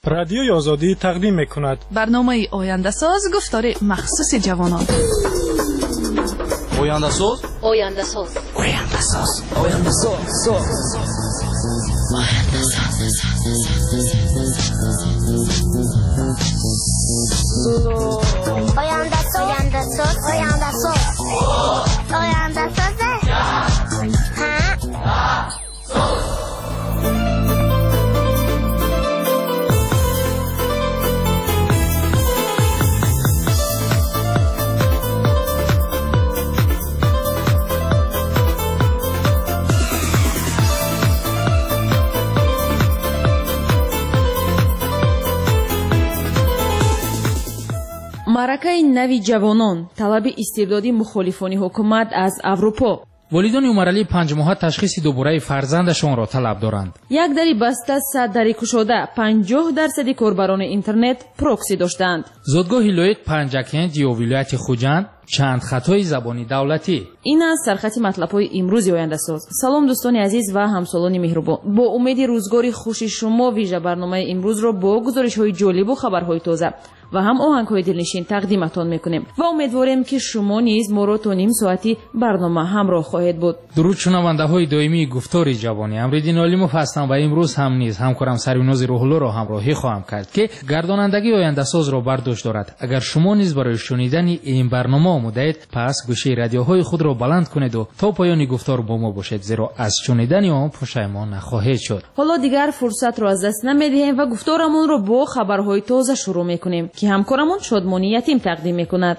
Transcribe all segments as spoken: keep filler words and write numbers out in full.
رادیوی آزادی تقدیم می‌کند. برنامه آینده ساز گفتار مخصوص جوانان. آینده ساز آینده ساز آینده ساز آینده ساز آینده ساز آینده ساز آینده ساز آینده ساز маъракаи нави ҷавонон талаби истибдоди мухолифони ҳукумат аз аврупо. волидони умаралии панҷмоҳа ташхиси дубораи фарзандашонро талаб доранд. як дари баста, сад дари кушода, панҷоҳ дарсади корбарони интернет прокси доштанд. зодгоҳи лоиқ панҷакент ё вилояти хуҷанд чанд хатои забони давлатӣ. ин аст сархати матлабҳои имрӯзи ояндасоз. салом дӯстони азиз ва ҳамсолони меҳрубон, бо умеди рӯзгори хуши шумо вижа барномаи имрӯзро бо гузоришҳои ҷолибу хабарҳои тоза ва ҳам оҳангҳои дилнишин тақдиматон мекунем ва умедворем ки шумо низ моро то ним соати барнома ҳамроҳ хоҳед буд. дуруд шунавандаҳои доимии гуфтори ҷавонӣ, амриддин олимов ҳастам ва имрӯз ҳам низ ҳамкорам сарвинози рӯҳуллоро ҳамроҳӣ хоҳам кард ки гардонандагии ояндасозро бардошт дорад. агар шумо низ барои шунидани ин барнома омодаед, пас гӯшаи радиоҳои худро баланд кунеду то поёни гуфтор бо мо бошед, зеро аз шунидани он пушаймон нахоҳед шуд. ҳоло дигар фурсатро аз даст намедиҳем ва гуфторамонро бо хабарҳои тоза шурӯъ мекунем ки ҳамкорамон шодмони ятим тақдим мекунад.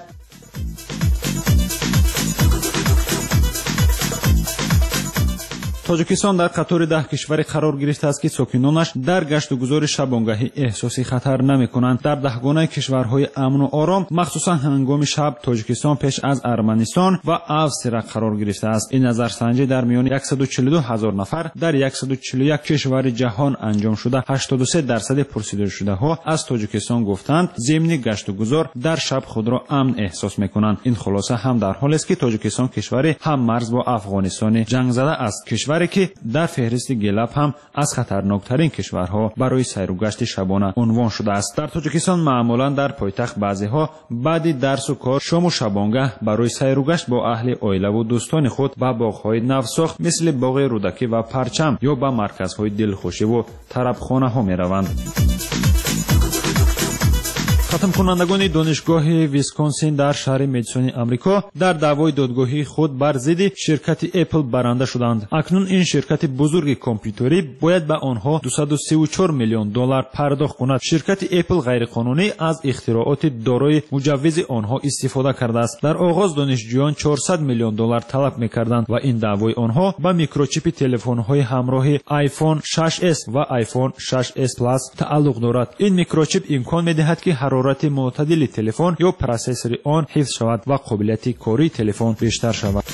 тоҷикистон дар қатори даҳ кишваре қарор гирифтааст ки сокинонаш дар гашту гузори шабонгаҳӣ эҳсоси хатар намекунанд. дар даҳгонаи кишварҳои амну ором, махсусан ҳангоми шаб, тоҷикистон пеш аз арманистон ва австрия қарор гирифтааст. ин назарсанҷӣ дар миёни яксаду чилу ду ҳазор нафар дар яксаду чилу як кишвари ҷаҳон анҷом шуда, ҳаштоду се дарсади пурсидашудаҳо аз тоҷикистон гуфтанд зимни гашту гузор дар шаб худро амн эҳсос мекунанд. ин хулоса ҳам дар ҳолест ки тоҷикистон кишвари ҳам марз бо афғонистони ҷангзада аст, кишваре ки дар феҳристи гелаб ҳам аз хатарноктарин кишварҳо барои сайру гашти шабона унвон шудааст. дар тоҷикистон маъмулан дар пойтахт баъзеҳо баъди дарсу кор шому шабонгаҳ барои сайру гашт бо аҳли оилаву дӯстони худ ба боғҳои навсохт мисли боғи рӯдакӣ ва парчам ё ба марказҳои дилхушиву тарабхонаҳо мераванд. хатмкунандагони донишгоҳи висконсин дар шаҳри медисони амрико дар даъвои додгоҳии худ бар зидди ширкати Apple баранда шуданд. акнун ин ширкати бузурги компютерӣ бояд ба онҳо дусаду сиву чор миллион доллар пардохт кунад. ширкати Apple ғайриқонунӣ аз ихтирооти дорои муҷаввизи онҳо истифода кардааст. дар оғоз донишҷӯён чорсад миллион доллар талаб мекарданд ва ин даъвои онҳо ба микрочипи телефонҳои ҳамроҳи iPhone шаш эс ва iPhone шаш эс Plus тааллуқ дорад. ин микрочип имкон медиҳад ки ҳарорати муътадили телефон ё процессори он ҳифз шавад ва қобилияти кории телефон бештар шавад.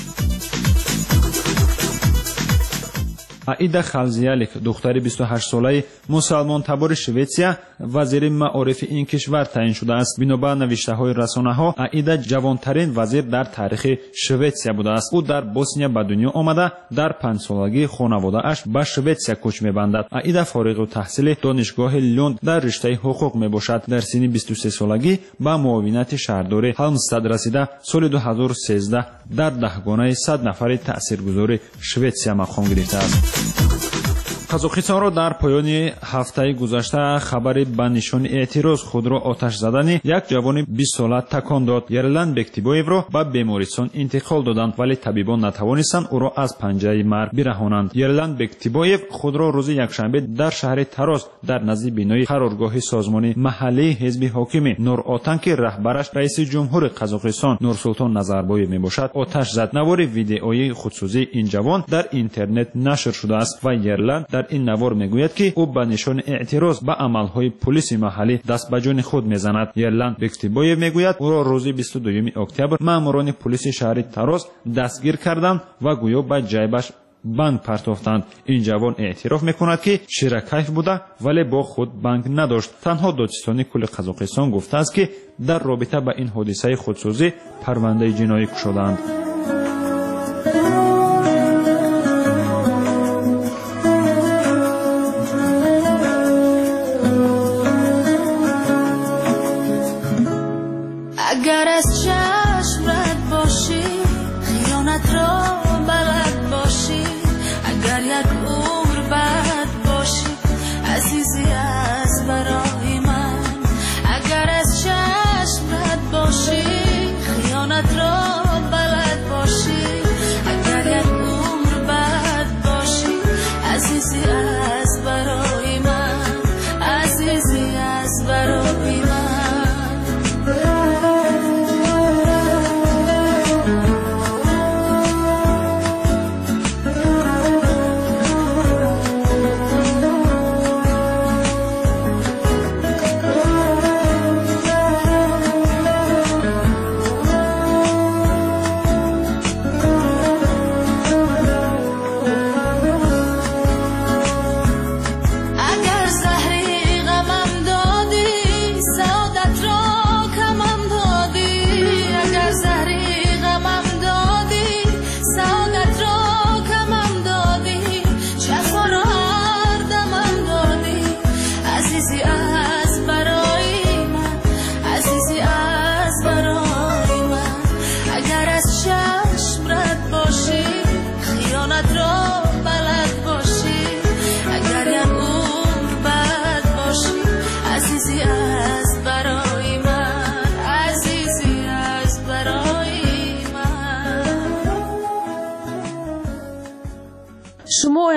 аида халзиялик, духтари бисту ҳашт солаи мусалмонтабори Шветсия, вазири маорифи ин кишвар таъин шудааст. бинобар навиштаҳои расонаҳо, аида ҷавонтарин вазир дар таърихи Шветсия будааст. ӯ дар Босния ба дунё омада, дар панҷсолагӣ хонаводааш ба Шветсия кӯч мебандад. аида фориғу таҳсили донишгоҳи Лунд дар риштаи ҳуқуқ мебошад. дар синни бисту се солагӣ ба муовинати шаҳрдори Ҳалмстад расида, соли ду ҳазору сездаҳ дар даҳгонаи сад нафари таъсиргузори Шветсия мақом гирифтааст. қазоқистонро дар поёни ҳафтаи гузашта хабари ба нишони эътироз худро оташ задани як ҷавони бист сола такон дод. Ерлан Бектибоевро ба бемористон интиқол доданд, вале табибон натавонистанд ӯро аз панҷаи марг бираҳонанд. Ерлан Бектибоев худро рӯзи якшанбе дар шаҳри Тарос дар назди бинои қароргоҳи созмони маҳаллии ҳизби ҳокими Нур-Отан, ки раҳбараш раиси ҷумҳури Қазоқистон Нурсултон Назарбоев мебошад, оташ зад. навори видеои худсӯзии ин ҷавон дар интернет нашр шудааст ва Ерлан дар ин навор мегӯяд ки ӯ ба нишони эътироз ба амалҳои полиси маҳаллӣ даст ба ҷони худ мезанад. Ерлан Бектибоев мегӯяд ӯро рӯзи бисту дуюми октябр маъмурони полиси шаҳри Тарос дастгир карданд ва гӯё ба ҷайбаш банк партофтанд. ин ҷавон эътироф мекунад ки ширакайф буда, вале бо худ банк надошт. танҳо Додистони кулли Қазоқистон гуфтааст ки дар робита ба ин ҳодисаи худсӯзӣ парвандаи ҷиноӣ кушодаанд.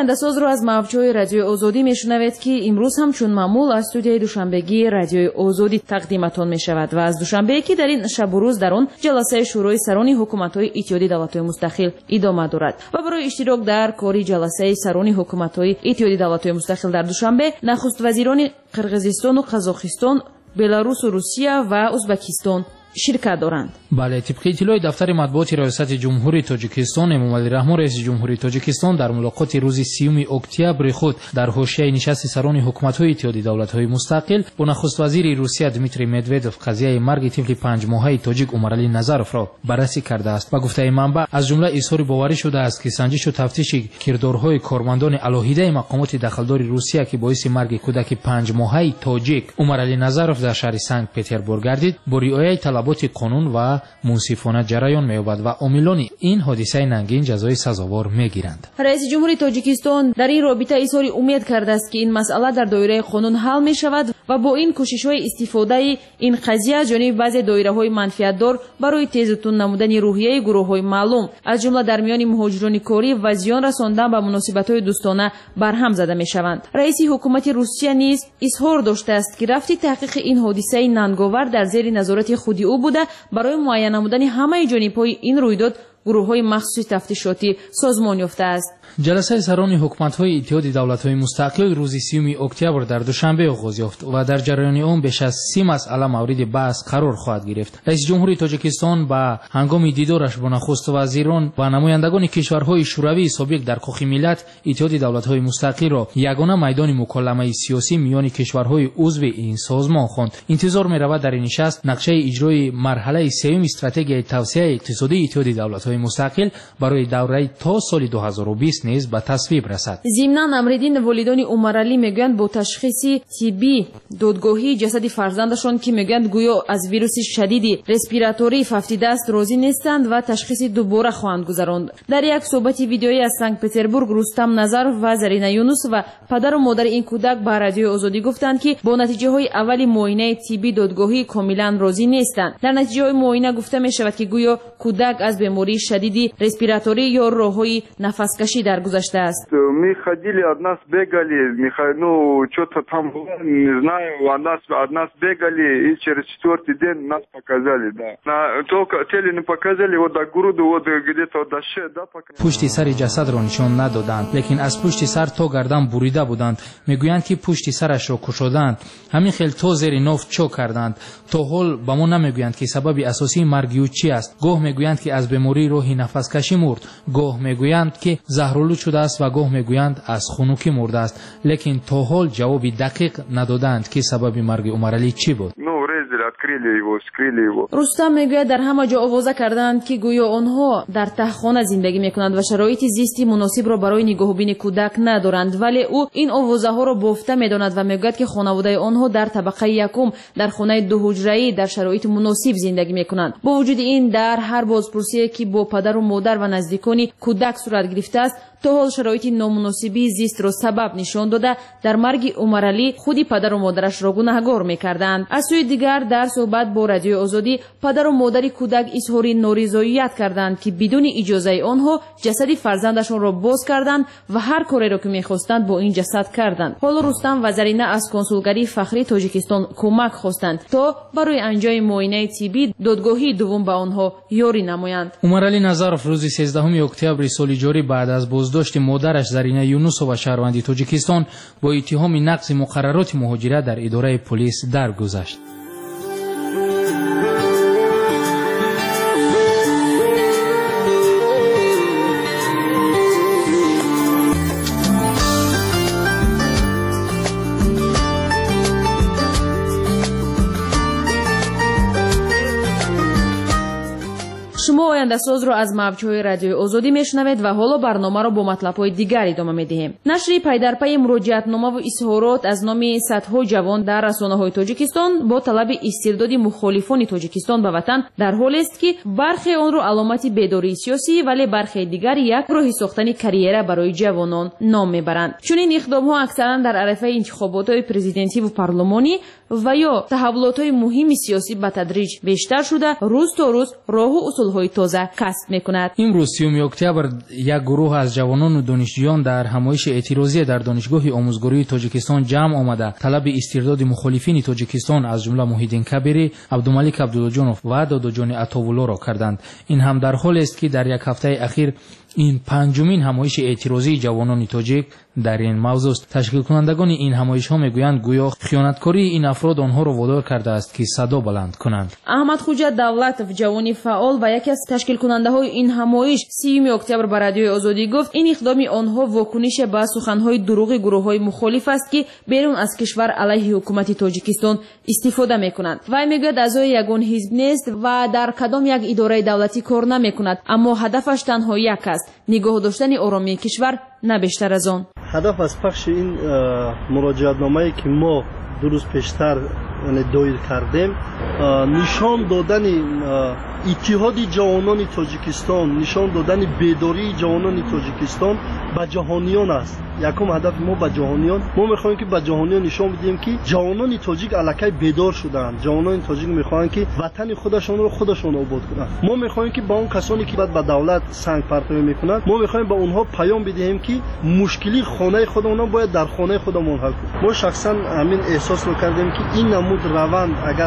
oyandasоz ро аз мавҷҳои радиои озодӣ мешунавед ки имрӯз ҳамчун маъмул аз студияи душанбегии радиои озодӣ тақдиматон мешавад ва аз душанбе ки дар ин шабу рӯз дар он ҷаласаи шӯрои сарони ҳукуматҳои иттиҳоди давлатҳои мустақил идома дорад ва барои иштирок дар кори ҷаласаи сарони ҳукуматҳои иттиҳоди давлатҳои мустақил дар душанбе нахуствазирони қирғизистону қазоқистон, беларусу русия ва узбекистон ширкат доранд. бале, тибқи иттилои дафтари матбуоти риёсати ҷумҳури тоҷикистон, эмомалӣ раҳмон раиси ҷумҳури тоҷикистон дар мулоқоти рӯзи сеюми октябри худ дар ҳошияи нишасти сарони ҳукуматҳои иттиҳоди давлатҳои мустақил бо нахуствазири русия Дмитрий Медведев қазияи марги тифли панҷмоҳаи тоҷик Умаралӣ Назаровро баррасӣ кардааст ва гуфтаи манбаъ аз ҷумла изҳори боварӣ шудааст ки санҷишу тафтиши кирдорҳои кормандони алоҳидаи мақомоти дахлдори русия ки боиси марги кӯдаки панҷмоҳаи тоҷик Умаралӣ Назаров дар шаҳри Санкт Петербург гардид, бо риояи талаботи қонун ва мунсифона ҷараён меёбад ва омилони ин ҳодисаи нангин ҷазои сазовор мегиранд. раиси ҷумҳури тоҷикистон дар ин робита изҳори умед кардааст ки ин масъала дар доираи қонун ҳал мешавад ва бо ин кӯшишҳои истифодаи ин қазия аз ҷониби баъзе доираҳои манфиатдор барои тезутун намудани рӯҳияи гурӯҳҳои маълум аз ҷумла дар миёни муҳоҷирони корӣ ва зиён расондан ба муносибатҳои дӯстона барҳам зада мешаванд. раиси ҳукумати Русия низ изҳор доштааст ки рафти таҳқиқи ин ҳодисаи нанговар дар зери назорати худи ӯ буда барои муайян намудани ҳамаи ҷонибҳои ин рӯйдод гурӯҳҳои махсуси тафтишотӣ созмон ёфтааст. ҷаласаи сарони ҳукуматҳои иттиҳоди давлатҳои мустақил рӯзи сеюми октябр дар душанбе оғоз ёфт ва дар ҷараёни он беш аз си масъала мавриди баҳс қарор хоҳад гирифт. раиси ҷумҳури тоҷикистон ба ҳангоми дидораш бо нахуставазирон ва намояндагони кишварҳои шӯравии собиқ дар хохи миллат иттиҳоди давлатҳои мустақилро ягона майдони муколламаи сиёсӣ миёни кишварҳои узви ин созмон хонд. интизор меравад дар ин нишаст нақшаи иҷрои марҳалаи сеюми стратегияи тавсеяи иқтисодии иттиҳоди давлатҳои мустақил барои давраи то соли дуҳазору бист низ ба тасвиб расад. зимнан амридин волидони Умаралӣ мегӯянд бо ташхиси тиббӣ додгоҳии ҷасади фарзандашон ки мегӯянд гӯё аз вируси шадиди респиратории фафтидаст розӣ нестанд ва ташхиси дубора хоҳанд гузаронд. дар як суҳбати видеоӣ аз Санкт Петербург Рустам Назаров ва Зарина Юнусова падару модари ин кӯдак ба радиои озодӣ гуфтанд ки бо натиҷаҳои аввали муоинаи тиббӣ додгоҳӣ комилан розӣ нестанд. дар натиҷаҳои муоина гуфта мешавад ки гӯё кӯдак аз бемории шадиди респираторӣ ё роҳҳои нафаскашӣ даргузаштааст. Мы ходили, от нас бегали, ну, что-то там было, не знаю, от нас, от нас бегали, и через четвертый день нас показали, да. На, только теле не показали, вот до груду, вот где-то вот до шеи, да, показали. пушти сари ҷасадро нишон надоданд, лекин аз пушти сар то гардан бурида буданд. мегӯянд ки пушти сарашро кушоданд. ҳамин хел то зери нов чо карданд. то ҳол ба мо намегӯянд ки сабаби асосии марги ӯ чи аст. гоҳ мегӯянд ки аз бемории роҳи нафаскашӣ мурд, гоҳ мегӯянд ки заҳролуд шудааст ва гоҳ мегӯянд аз хунукӣ мурдааст, лекин то ҳол ҷавоби дақиқ надоданд ки сабаби марги Умаралӣ чӣ буд. рустам мегӯяд дар ҳама ҷо овоза карданд ки гӯё онҳо дар таҳхона зиндагӣ мекунанд ва шароити зисти муносибро барои нигоҳубини кӯдак надоранд, вале ӯ ин овозаҳоро бофта медонад ва мегӯяд ки хонаводаи онҳо дар табақаи якум дар хонаи дуҳуҷраӣ дар шароити муносиб зиндагӣ мекунанд. бо вуҷуди ин дар ҳар бозпурсие ки бо падару модар ва наздикони кӯдак сурат гирифтааст, то ҳол шароити номуносибии зистро сабаб нишон дода дар марги Умаралӣ худи падару модарашро гунаҳгор мекарданд. аз сӯи дигар дар суҳбат бо радиои озодӣ падару модари кӯдак изҳори норизоият карданд ки бидуни иҷозаи онҳо ҷасади фарзандашонро боз карданд ва ҳар кореро ки мехостанд бо ин ҷасад карданд. ҳоло Рустам ва Зарина аз консулгарии фахрии Тоҷикистон кӯмак хостанд то барои анҷоми муоинаи тиббӣ додгоҳии дуввум ба онҳо ёрӣ намоянд. Умаралӣ Назаров рӯзи сездаҳуми октябри соли ҷорӣ баъд аз боздошти модараш Зарина Юнусова шаҳрванди Тоҷикистон бо иттиҳоми нақзи муқаррароти муҳоҷират дар идораи полис даргузашт. шумо ояндасозро аз мавҷҳои радиои озодӣ мешунавед ва ҳоло барномаро бо матлабҳои дигар идома медиҳем. нашри пайдарпайи муроҷиатномаву изҳорот аз номи садҳо ҷавон дар расонаҳои Тоҷикистон бо талаби истирдоди мухолифони Тоҷикистон ба ватан дар ҳолест ки бархе онро аломати бедории сиёсӣ, вале бархе дигар як роҳи сохтани карьера барои ҷавонон ном мебаранд. чунин иқдомҳо аксаран дар арафаи интихоботҳои президентиву парлумонӣ ва ё таҳаввулотҳои муҳими сиёсӣ ба тадриҷ бештар шуда, рӯз то рӯз роҳу усулҳои مهارت‌های تازه کسب می‌کند. امروز سیوم اکتبر یک گروه از جوانان و دانشجویان در همایش اعتراضی در دانشگاه آموزگاری تاجیکستان جمع آمده طلب استرداد مخالفین تاجیکستان از جمله محیدین کبیری، عبدالملک عبدالجانов و داداجان عطاوالله را کردند. این هم در حالی است که در یک هفته اخیر این پنجمین همایش اعتراضی جوانان تاجیک در این موضوع است. تشکیل کنندگان این همایش ها میگویند گویا خیانتکاری این افراد آنها را وادار کرده است که صدا بلند کنند. احمد خوجا دولتов جوانی فعال و یکی از تشکیل کننده های این همایش سیوم اکتبر بر رادیوی آزادی گفت این اقدام آنها واکنش به سخنهای دروغ گروه های مخالف است که بیرون از کشور علیه حکومت تاجیکستان استفاده میکنند. وی میگوید اعضای یگان حزب نیست و در کدام یک اداره دولتی کار نمیکند، اما هدفش تنها یک است: نگاه داشتن آرامی کشور، نه بیشتر از آن. هدف از پخش این مراجعتنامه‌ای که ما دو روز پیشتر دایر کردیم نشان دادن اتحاد جوانان تاجیکستان، نشان دادن بیداری جوانان تاجیکستان به جهانیان است. یکم هدف ما به جهانیان، ما میخوایم که به جهانیان نشان بدیم که جوانان تاجیک الکی بیدار شدند. جوانان تاجیک میخواهند که وطن خودشون رو خودشون آباد کنند. ما میخوایم که با اون کسانی که بعد به دولت سنگ پرتابی میکنند، ما میخوایم به اونها پیام بدهیم که مشکلی خانه خودمون باید در خانه خودمون حل کنیم. ما شخصا همین احساس رو کردیم که این نمود روند اگر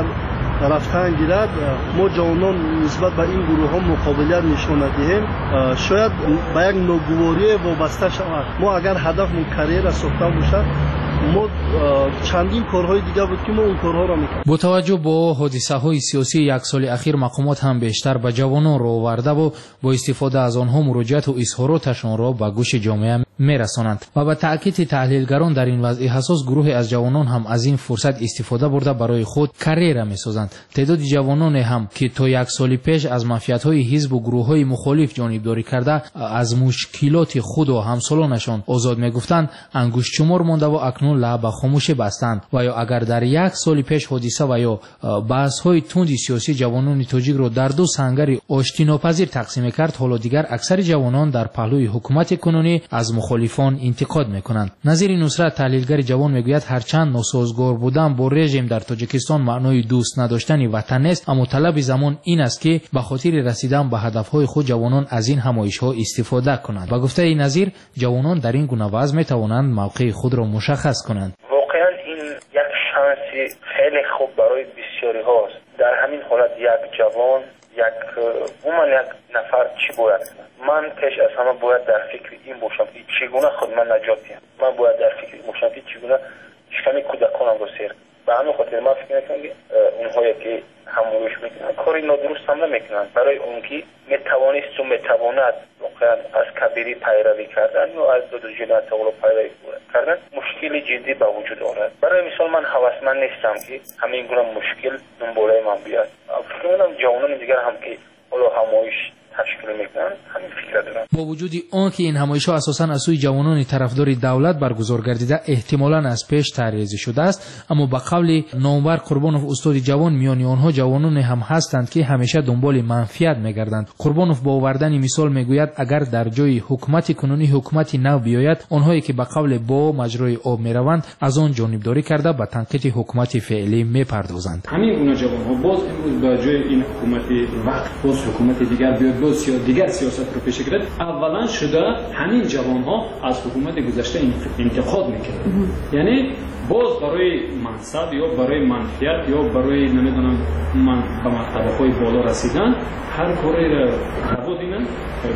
رفتن گیرد، ما جوانان نسبت به این گروه ها مقابلیت نشان ندهیم، شاید به یک ناگواری وابسته شود. ما اگر هدفمون کریر ساختن باشد، ما چندین کارهای دیگه بود که ما اون کارها را میکنیم. با توجه به حادثه های سیاسی یک سال اخیر مقامات هم بیشتر به جوانان رو آورده و با استفاده از آنها مراجعت و اظهاراتشان را به گوش جامعه میرسانند و به تاکید تحلیلگران در این وضع حساس گروه از جوانان هم از این فرصت استفاده برده برای خود کریره میسازند. تعداد جوانان هم که تا یک سال پیش از منفعت‌های حزب و گروه‌های مخالف جانبداری کرده از مشکلات خود و همسالانشان آزاد میگفتند، انگشت شمار مانده و اکنون لب خاموش بستند. و یا اگر در یک سال پیش حادثه و یا بحث‌های تند سیاسی جوانان تاجیک را در دو سنگر آشتی ناپذیر تقسیم کرد، حالا دیگر اکثر جوانان در پهلوی حکومت کنونی از مخالفان انتقاد میکنند. نظیر نصرت تحلیلگر جوان میگوید هرچند ناسازگار بودن با رژیم در تاجیکستان معنای دوست نداشتن وطن است، اما طلب زمان این است که به خاطر رسیدن به هدفهای خود جوانان از این همایش‌ها استفاده کنند. با گفته نظیر جوانان در این گونه وضع میتوانند موقع خود را مشخص کنند. واقعا این یک شانس خیلی خوب برای بسیاری هاست. در همین حالت یک جوان، یک عموما یک نفر چی باید کنند؟ من پیش از همه باید در فکر این باشم که چگونه خود من نجات دهم. من باید در فکر باشم که چگونه شکم کودکانم رو سیر. به همین خاطر من فکر میکنم که اونهایی که هموروش میکنن کاری نادرست هم نمیکنن. برای اون که میتوانست و میتواند واقعا از کبیری پیروی کردن و از داداجان عطاوالله پیروی کردن مشکل جدی به وجود آورد. برای مثال من هوسمند نیستم که همین گونه مشکل دنبالای من بیاد. فکر میکنم جوانان دیگر هم که حالا همایش تشکیل میکنن همین فکر دارن. با وجود آن که این همایش‌ها اساساً از سوی جوانان طرفدار دولت برگزار گردیده احتمالاً از پیش طرح‌ریزی شده است، اما به قول نامور قربانوف استاد جوان میان آنها جوانان هم هستند که همیشه دنبال منفعت میگردند. قربانوف با آوردن مثال میگوید اگر در جای حکومت کنونی حکومت نو بیاید، آنهایی که به قول با مجرای آب میروند از آن جانبداری کرده به تنقیح حکومت فعلی میپردازند. همین گونه جوان‌ها باز امروز به جای این حکومت وقت باز حکومت دیگر بیاد باز یا دیگر سیاست رو پیش گرفت، اولا شده همین جوان ها از حکومت گذشته انتقاد میکردن. یعنی باز برای منصب یا برای منفعت یا برای نمیدونم من به مرتبه های بالا رسیدن هر کاری را روا دیدن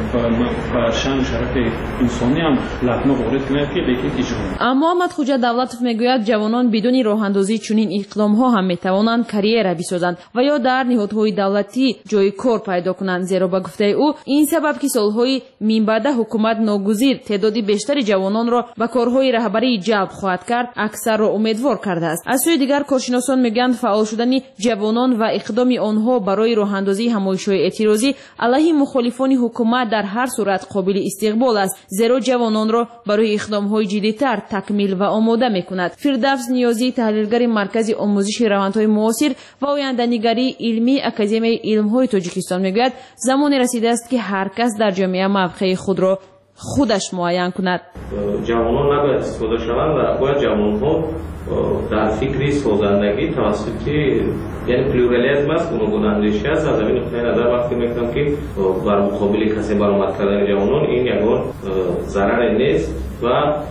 و شان شرف انسانی هم لطمه وارد کنند که لیکن اجرا. اما احمد خوجا دولتov میگوید جوانان بدون راه اندازی چنین اقدام ها هم میتوانند کریره بسازند و یا در نهادهای دولتی جای کار پیدا کنند، زیرا با گفته او این سبب که سالهای من بعد حکومت ناگزیر تعدادی بیشتر جوانان را به کارهای رهبری جلب خواهد کرد اکثر را امیدوار کرده است. از سوی دیگر کارشناسان میگویند فعال شدن جوانان و اقدام آنها برای راه اندازی همایش‌های اعتراضی علیه مخالفان حکومت در هر صورت قابل استقبال است، زیرا جوانان را برای اقدام‌های جدی‌تر تکمیل و آماده می‌کند. فردوس نیازی تحلیلگر مرکز آموزش روندهای معاصر و آینده‌نگری علمی اکادمی علم‌های تاجیکستان میگوید زمان رسیده است که هر کس در جامعه موقع خود را خودش معین کند. جوانان نباید استفاده شوند و باید جوانها در فکری سازندگی توسط یعنی پلورالیسم است، گوناگون اندیشی است. از این نقطه نظر وقتی میگم که بر مقابل کسی برآمد کردن جوانان این یگان ضرر نیست و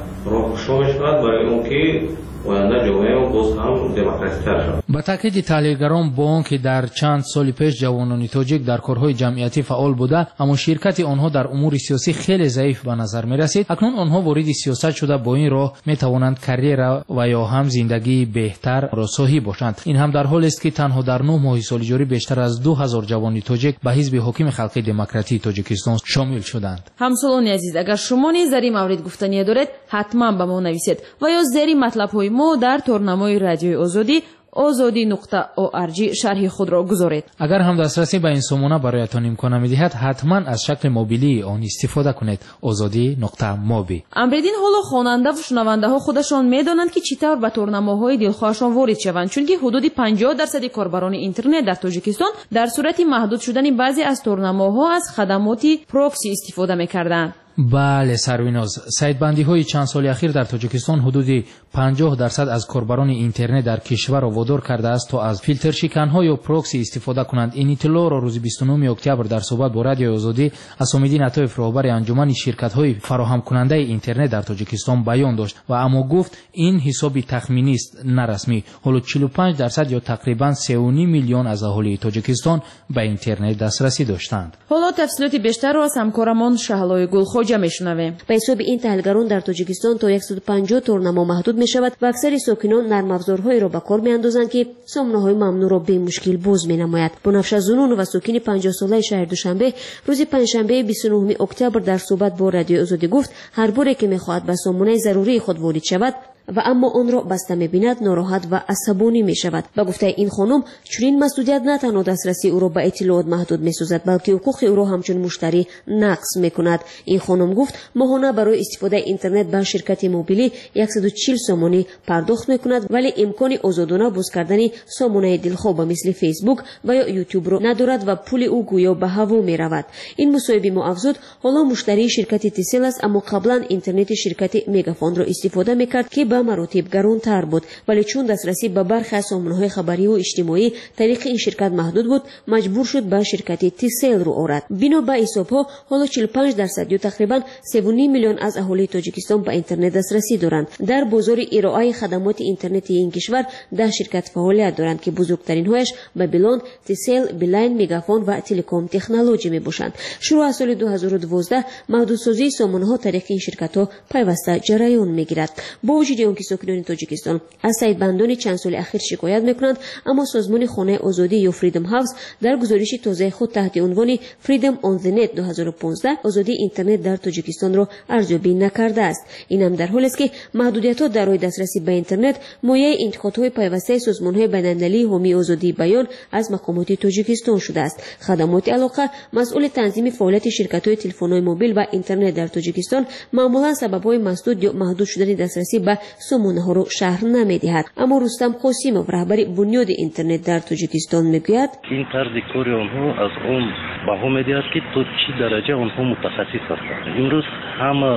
راهگشا میشود برای اون که آینده جامعه باز هم دموکراسی تر شود. با تاکید تحلیلگران با آنکه در چند سال پیش جوانان تاجیک در کارهای جمعیتی فعال بوده اما شرکت آنها در امور سیاسی خیلی ضعیف به نظر می رسید، اکنون آنها وارد سیاست شده با این راه می توانند کریر و یا هم زندگی بهتر را صاحب باشند. این هم در حالی است که تنها در نه ماه سال جاری بیشتر از دو هزار جوان تاجیک به حزب حاکم خلقی دموکراتی تاجیکستان شامل شدند. همسالان عزیز، اگر شما نیز در این مورد گفتنی دارید حتما به ما نویسید و یا زیر مطلب های ما در تورنمای رادیوی آزادی آزادی نقطه او ار جی شرح خود را گذارید. اگر هم دسترسی به این سامانه برایتان امکان می‌دهد حتما از شکل موبیلی آن استفاده کنید. آزادی نقطه موبی. امریدین حالا خواننده و شنونده ها خودشان میدانند که چطور به تورنماهای دلخواهشان وارد شوند، چون که حدود پنجاه درصد کاربران اینترنت در تاجیکستان در صورت محدود شدن بعضی از تورنماها از خدمات پروکسی استفاده می‌کردند. بله سرویناز، سایت‌بندی های چند سال اخیر در تاجیکستان حدود پنجاه درصد از کاربران اینترنت در کشور را وادار کرده است تا از فیلتر شکن‌ها یا پروکسی استفاده کنند. این اطلاع را روز بیست و نهم اکتبر در صحبت با رادیو آزادی اسام‌الدین عطایف رهبر انجمن شرکت‌های فراهم کننده اینترنت در تاجیکستان بیان داشت و اما گفت این حسابی تخمینی است نه رسمی. حالا چهل و پنج درصد یا تقریباً سه و نیم میلیون از اهالی تاجیکستان به اینترنت دسترسی داشتند. حالا تفصیلات بیشتر را از همکارمان شهلای گلخواجه میشنویم. به حساب این تحلیلگران در تاجیکستان تا صد و پنجاه تورنما محدود می شود و اکثر ساکنان نرم افزارهایی را به کار می اندازند که سامانه‌های ممنوع را به مشکل باز می نماید. بنفشه زنون و ساکن پنجاه ساله شهر دوشنبه روز پنجشنبه بیست و نهم اکتبر در صحبت با رادیو آزادی گفت هر باری که می‌خواهد به سامانه ضروری خود وارد شود و اما آن را بسته می‌بیند ناراحت و عصبانی می‌شود. با گفته این خانم چنین مسئولیت نه تنها دسترسی او را به اطلاعات محدود می‌سازد بلکه حقوق او را همچون مشتری نقض می‌کند. این خانم گفت ماهانه برای استفاده اینترنت به شرکت موبیلی صد و چهل سامانی پرداخت می‌کند ولی امکان آزادانه باز کردن سامانه دلخواه مثل فیسبوک و یا یوتیوب را ندارد و پول او گویا به هوا می‌رود. این مصاحبه ما افزود حالا مشتری شرکت تیسل است اما قبلا اینترنت شرکت مگافون را استفاده می‌کرد که به مراتب گرانتر بود ولی چون دسترسی به برخی از سامانه‌های خبری و اجتماعی طریق این شرکت محدود بود مجبور شد به شرکت تیسل رو آورد. بنا به حساب‌ها حالا چهل و پنج درصد یا تقریباً سه و نیم میلیون از اهالی تاجیکستان به اینترنت دسترسی دارند. در بازار ارائه خدمات اینترنتی این کشور ده شرکت فعالیت دارند که بزرگترین هایش بابلون، تیسل، بیلاین، مگافون و تلکام تکنولوژی میباشند. شروع از سال دو هزار و دوازده محدودسازی سامانه‌ها طریق این شرکت‌ها پیوسته جریان میگیرد. با وجود آنکه ساکنان تاجیکستان از سایت‌بندان چند سال اخیر شکایت میکنند اما سازمان خانه آزادی یا فریدم هاوس در گزارش تازه خود تحت عنوان فریدم آن دی نت دو هزار و پانزده آزادی اینترنت در تاجیکستان را ارزیابی نکرده است. این هم در حالی است که محدودیت‌ها در راه دسترسی به اینترنت مایه انتقادهای پیوسته سازمان‌های بین‌المللی حامی آزادی بیان از مقامات تاجیکستان شده است. خدمات علاقه مسئول تنظیم فعالیت شرکت‌های تلفن‌های موبیل و اینترنت در تاجیکستان معمولا سبب‌های مسدود یا محدود شدن دسترسی به سامانه‌ها را شرح نمی‌دهد. اما رستم قاسمов رهبر بنیاد اینترنت در تاجیکستان میگوید این طرز کار آنها از اون بها می‌دهد که تا چه درجه آنها متخصص هستند. امروز همه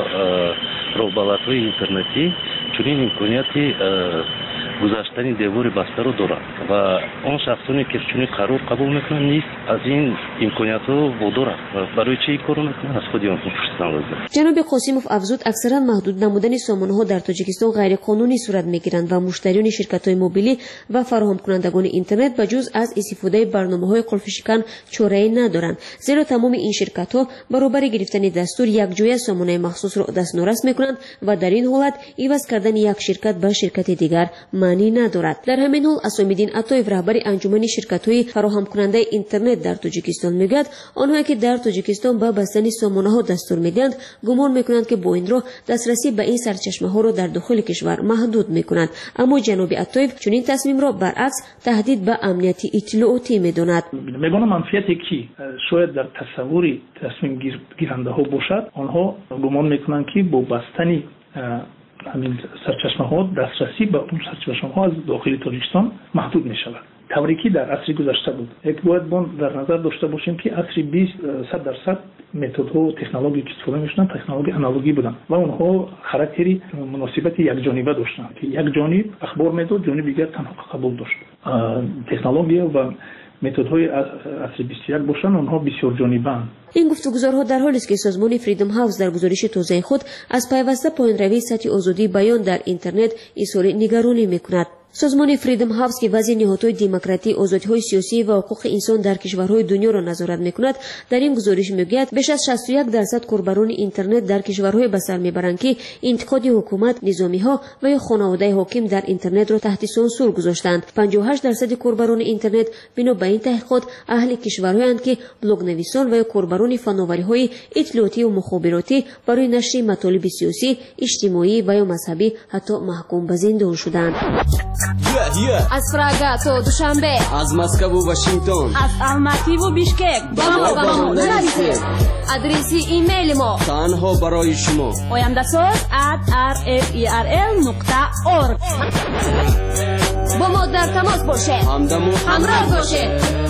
رقابت‌های اینترنتی چنین امکانیتی گذاشتن دیوار بسته رو دارند و آن شخصانی که چنین قرار قبول میکنند نیست از این امکانیت رو وادارند و برای چه این کارو میکنند از خود آنها پرسیدن لازم. جناب قاسمov افزود اکثرا محدود نمودن سامانه‌ها در تاجیکستان غیر قانونی صورت میگیرند و مشتریان شرکت‌های موبیلی و فراهم کنندگان اینترنت به جز از استفاده برنامه‌های قلف شکن چاره‌ای ندارند زیرا تمام این شرکت‌ها برابر گرفتن دستور یک جای سامانه مخصوص را دستنورس میکنند و در این حالت عوض کردن یک شرکت به شرکت دیگر معنی ندارد. در همین حال اسام‌الدین عطایف رهبر انجمن شرکت‌های فراهم کننده اینترنت در تاجیکستان میگوید آنها که در تاجیکستان به بستن سامانه‌ها دستور میدهند گمان میکنند که با این راه دسترسی به این سرچشمه‌ها را در داخل کشور محدود میکنند اما جناب عطایف چنین تصمیم را برعکس تهدید به امنیت اطلاعاتی میداند. میگن منفیتی که شاید در تصوری تصمیم گیرنده‌ها باشد آنها گمان میکنند که با بستن همین سرچشمه ها دسترسی به اون سرچشمه ها از داخل تاجیکستان محدود می شود. تبریکی در عصر گذشته بود. یک باید ما در نظر داشته باشیم که عصر بیست صد درصد متدها و تکنولوژی که استفاده می‌شدن تکنولوژی آنالوگی بودن و اونها خاراکتری مناسبت یک جانبه داشتن که یک جانب اخبار میداد، جانب دیگر تنها قبول داشت. تکنولوژی و متدهای عصر بیست و یک باشن اونها بسیار جانبه‌اند. این گفتگوزارها در حالی است که سازمان فریدم هاوس در گزارش تازه خود از پیوسته پایین‌روی سطح آزادی بیان در اینترنت اظهار نگرانی می‌کند. سازمان فریدم هاوس که وضع نهادهای دموکراتی، آزادی‌های سیاسی و حقوق انسان در کشورهای دنیا را نظارت می‌کند، در این گزارش می‌گوید بیش از شصت و یک درصد کاربران اینترنت در کشورهای به سر می‌برند که انتقاد حکومت، نظامی‌ها و یا خانواده حاکم در اینترنت را تحت سانسور گذاشتند. پنجاه و هشت درصد کاربران اینترنت بنا به این تحقیقات اهل کشورهایند که بلاگ‌نویسان و یا کاربران فناوری‌های اطلاعاتی و مخابراتی برای نشر مطالب سیاسی، اجتماعی و یا مذهبی حتی محکوم به زندان شدند. Yeah, yeah. از پراگا تا دوشنبه، از مسکو و واشنگتن، از الماتی و بیشکک، با ما با ما نرسید. آدرس ایمیل ما تنها برای شما oyandasaz at r f e r l nokta org. با ما در تماس باشه، همراه باشه.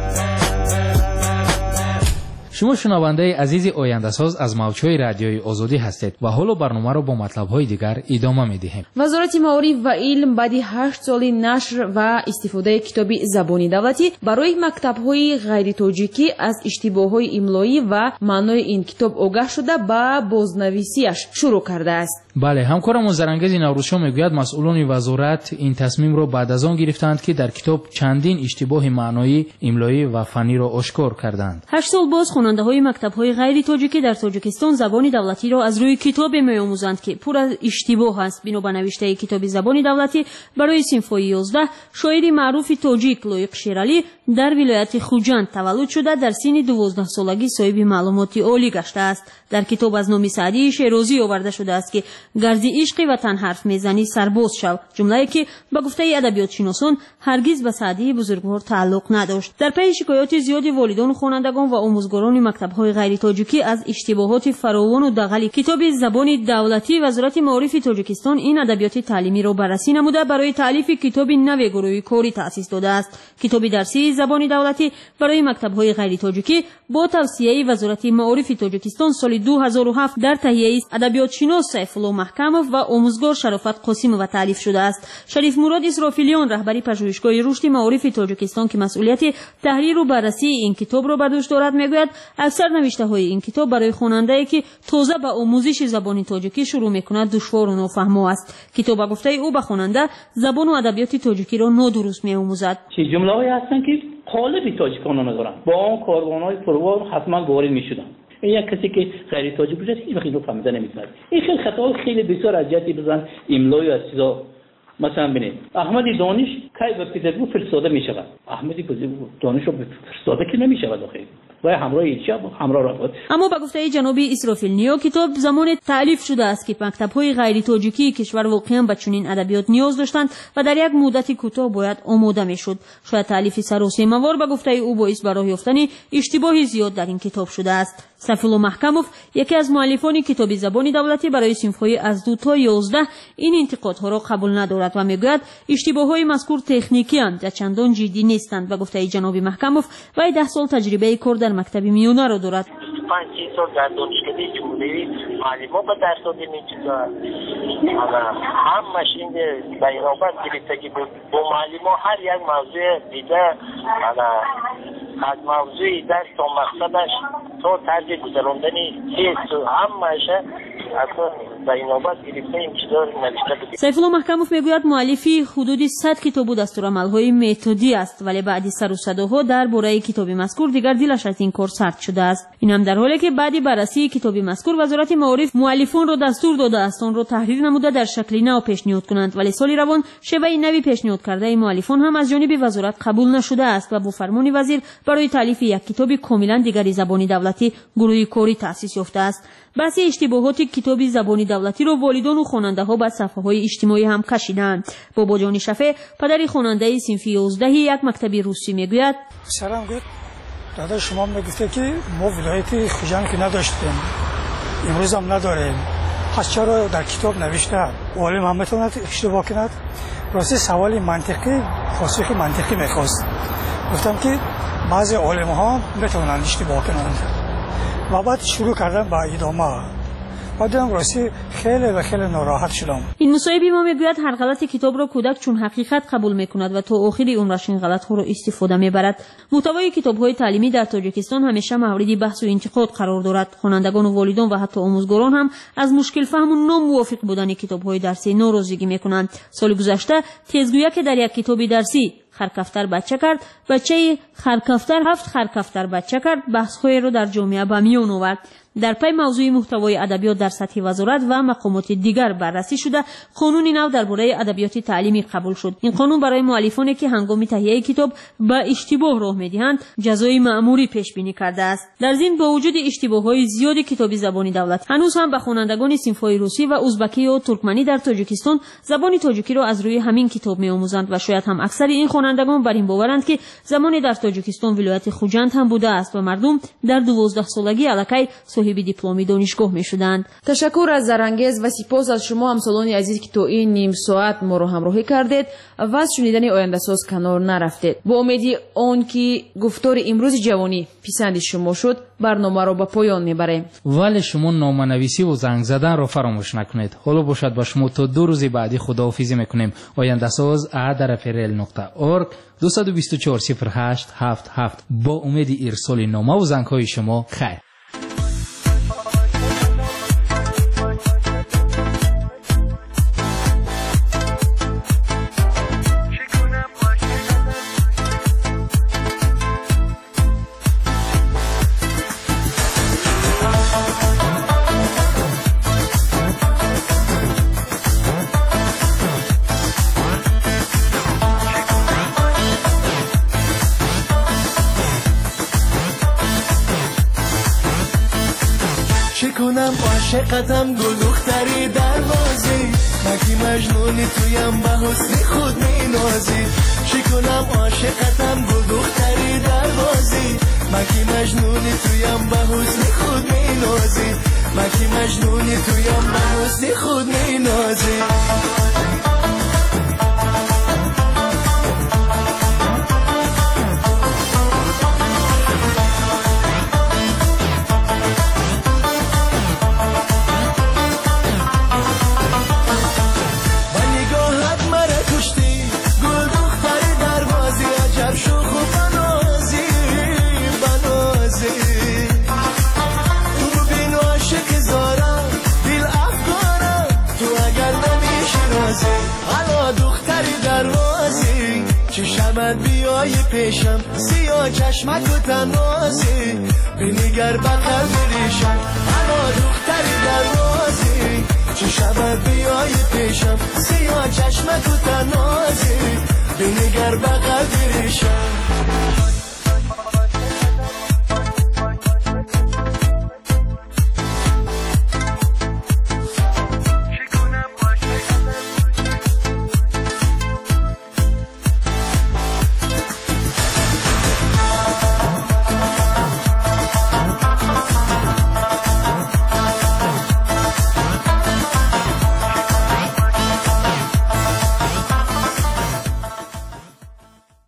شما شنونده عزیز آینده‌ساز از موج‌های رادیوی آزادی هستید و حالا برنامه را با مطلب‌های دیگر ادامه می‌دهیم. وزارت معارف و علم بعد هشت سال نشر و استفاده کتاب زبانی دولتی برای مکتب‌های غیر تاجیکی از اشتباه‌های املایی و معنای این کتاب آگاه شده با بازنویسیش شروع کرده است. بله، همکارم زرنگز نوروزشاه میگوید مسئولان وزارت این تصمیم را بعد از آن گرفتند که در کتاب چندین اشتباه معنایی، املایی و فنی را آشکار کردند. هشت سال باز خواننده‌های مکتب‌های غیر تاجیکی در تاجیکستان زبان دولتی را از روی کتاب می‌آموزند که پر از اشتباه است. بنا به نوشته کتاب زبان دولتی برای صنف یازده، شاعر معروف تاجیک لایق شیرالی در ولایت خوجند تولد شده در سن دوازده سالگی صاحب معلومات عالی گشته است. در کتاب از نام سعدی شیرازی آورده شده است که گرد عشق وطن حرف میزنی سرباز شو، جمله‌ای که به گفته ادبیات شناسان هرگز به سعدی بزرگوار تعلق نداشت. در پی شکایات زیاد والدان خوانندگان و آموزگاران مکتب‌های غیر تاجیکی از اشتباهات فراوان و دغل کتاب زبان دولتی، وزارت معارف تاجیکستان این ادبیات تعلیمی را بررسی نموده برای تالیف کتاب نو گروهی کاری تأسیس داده است. کتاب درسی زبان دولتی برای مکتب‌های غیر تاجیکی با توصیه وزارت معارف تاجیکستان سال دو هزار و هفت در تهیه ادبیات شناس سیف الله محکمov و آموزگار شرافت قاسمova تالیف شده است. شریف مراد اسرافیلیان رهبری پژوهشگاه رشد معارف تاجیکستان که مسئولیت تحریر و بررسی این کتاب را بر دوش دارد میگوید اکثر نوشته‌های این کتاب برای خواننده‌ای که تازه به آموزش زبان تاجیکی شروع می‌کند دشوار و نافهم‌آمیز است. کتاب به گفته او به خواننده زبان و ادبیات تاجیکی را نادرست می‌آموزد. چه جمله‌هایی هستند که قالب تاجیکان ندارند، با آن کاروان‌های پروار حتما وارد می‌شدند. یک کسی که غیر تاجیک بوده هیچ وقت اینو فهمیده نمی‌تونه. این خیلی خطا خیلی بسیار اذیتی بزن املای از چیزا. مثلا ببینید احمد دانش کی به پترزبورگ فرستاده می‌شود، احمد دانش رو فرستاده که نمی‌شود آخه و همراه ایشا همراه را بود. اما به گفته جناب اسرافیل نیو کتاب زمان تالیف شده است که مکتب‌های غیر تاجیکی کشور واقعا به چنین ادبیات نیاز داشتند و در یک مدت کوتاه باید آماده می‌شد. شاید تالیف سروسی موار به گفته او باعث برای یافتن اشتباهی زیاد در این کتاب شده است. سیف الله محکمov یکی از مؤلفان کتاب زبان دولتی برای صنف‌های از دو تا یازده این انتقادها را قبول ندارد و میگوید اشتباه‌های مذکور تکنیکی اند و چندان جدی نیستند. به گفته جناب محکمov و ده سال تجربه کار در مکتب میونه را دارد. پنج سال در دانشگاه جمهوری معلمان به درس دادیم این چیزا هم ماشین بینابرد گرفته که با معلمان هر یک موضوع دیده از موضوع درس تا مقصدش تا طرز گذراندن حس و همش اصلا بینابرد گرفته این چیزا نوشته بود. سیف الله محکمov میگوید مؤلفی حدودی صد کتاب و دستورالعمل‌های متدی است ولی بعد سر و صداها درباره کتاب مذکور دیگر دلش از این کار سرد شده است. این هم در حالی که بعد بررسی کتاب مذکور وزارت معارف مؤلفان را دستور داده است آن را تحریر نموده در شکل نو پیشنهاد کنند ولی سال روان شیوه نوی پیشنهاد کرده مؤلفان هم از جانب وزارت قبول نشده است و با فرمان وزیر برای تالیف یک کتاب کاملا دیگر زبان دولتی گروهی کاری تأسیس یافته است. بحث اشتباهات کتاب زبان دولتی را والدان و خواننده‌ها بر صفحه‌های اجتماعی هم کشیدند. بابا جان شفیع پدر خواننده صنف یازده یک مکتب روسی میگوید سلام گفت دادا شما میگفته که ما ولایت خوجند که نداشتیم امروز هم نداریم پس چرا در کتاب نوشته عالم هم بتواند اشتباه کند؟ راستی سوال منطقی پاسخ منطقی میخواست. گفتم که بعضی عالم ها بتوانند اشتباه کنند و بعد شروع کردم با ادامه. بعدم راستی خیلی و خیلی ناراحت شدم. این مصاحبه ما میگوید هر غلط کتاب را کودک چون حقیقت قبول میکند و تا آخر عمرش این غلط ها را استفاده میبرد. محتوای کتاب های تعلیمی در تاجیکستان همیشه مورد بحث و انتقاد قرار دارد. خوانندگان و والدان و حتی آموزگاران هم از مشکل فهم و ناموافق بودن کتاب های درسی ناراضگی میکنند. سال گذشته تیزگویی که در یک کتاب درسی خرکفتر بچه کرد، بچه خرکفتر هفت خرکفتر بچه کرد، بحث‌های را در جامعه به میان آورد. در پی موضوع محتوای ادبیات در سطح وزارت و مقامات دیگر بررسی شده، قانون نو درباره ادبیات تعلیمی قبول شد. این قانون برای مؤلفانی که هنگام تهیه کتاب به اشتباه راه می‌دهند، جزای مأموری پیش بینی کرده است. در ضمن با وجود اشتباه‌های زیاد کتابی زبانی دولت، هنوز هم به خوانندگان صنف‌های روسی و ازبکی و ترکمنی در تاجیکستان زبان تاجیکی را از روی همین کتاب می‌آموزند و شاید هم اکثر این خوانندگان بر این باورند که زمانی در تاجیکستان ولایت خوجند هم بوده است و مردم در دوازده سالگی الکی صاحب دیپلمی دانشگاه می‌شدند. تشکر از زرانگیز و سپاس از شما همسالان عزیز که تو این نیم ساعت ما رو همراهی کردید و از شنیدن آینده ساز کنار نرفتید. با امیدی آن که گفتار امروز جوانی پسند شما شد، برنامه رو به پایان میبریم. ولی شما نامه‌نویسی و زنگ زدن رو فراموش نکنید. حالا باشد با شما تا دو روز بعدی خداحافظی میکنیم. آینده ساز ا در فرل نقطه اورگ دو دو چهار صفر هشت هفت هفت. با امید ارسال نامه و زنگ‌های شما. خیر. کنم عاشقتم گل دختری دروازی مگی مجنونی تویم به حسن خود می نازی چی کنم عاشقتم گل دختری دروازی مگی مجنونی تویم به حسن خود می نازی مگی مجنونی تویم به حسن خود می نازی چشمت بیای پیشم سیاه چشمت و تنازی بینیگر بقر بریشم اما دختری دروازی چشمت بیای پیشم سیاه چشمت و تنازی بینیگر بقر بریشم